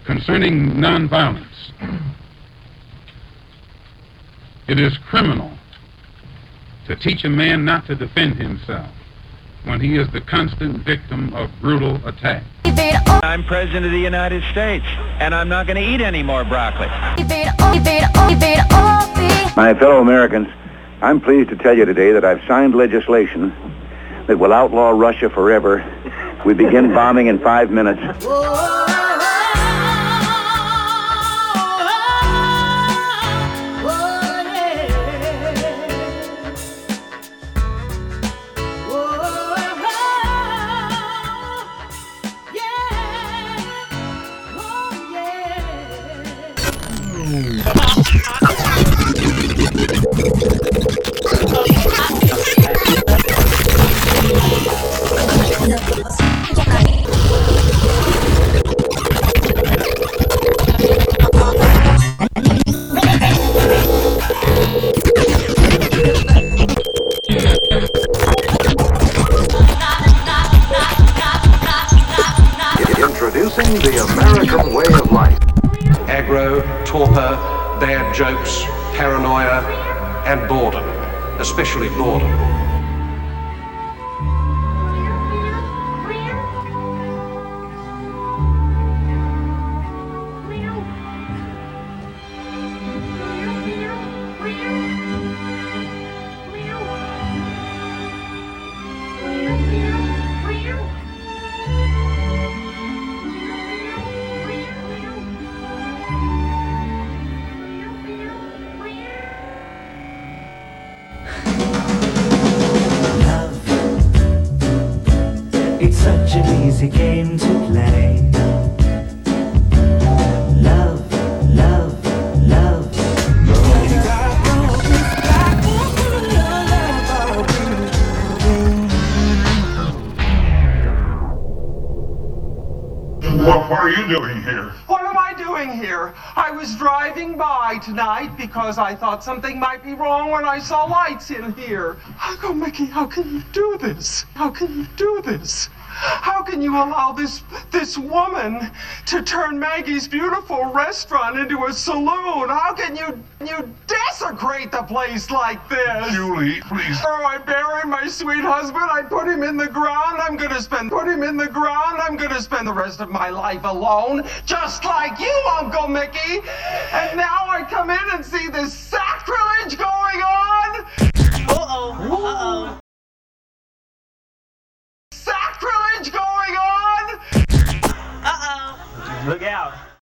concerning nonviolence. It is criminal to teach a man not to defend himself when he is the constant victim of brutal attack. I'm President of the United States, and I'm not going to eat any more broccoli. My fellow Americans, I'm pleased to tell you today that I've signed legislation that will outlaw Russia forever. We begin bombing in 5 minutes. Introducing the American way of life. Aggro, torpor, bad jokes, paranoia, and boredom, especially boredom. It's such an easy game to play. Love, love, love. What are you doing here? What am I doing here? I was driving by tonight because I thought something might be wrong when I saw lights in here. Oh, Mickey, how can you do this? How can you do this? How can you allow this woman to turn Maggie's beautiful restaurant into a saloon? How can you desecrate the place like this? Julie, please. Oh, I bury my sweet husband. I put him in the ground. I'm gonna spend the rest of my life alone, just like you, Uncle Mickey. And now I come in and see this sacrilege going on. Uh-oh. Sacrilege going on. Look out.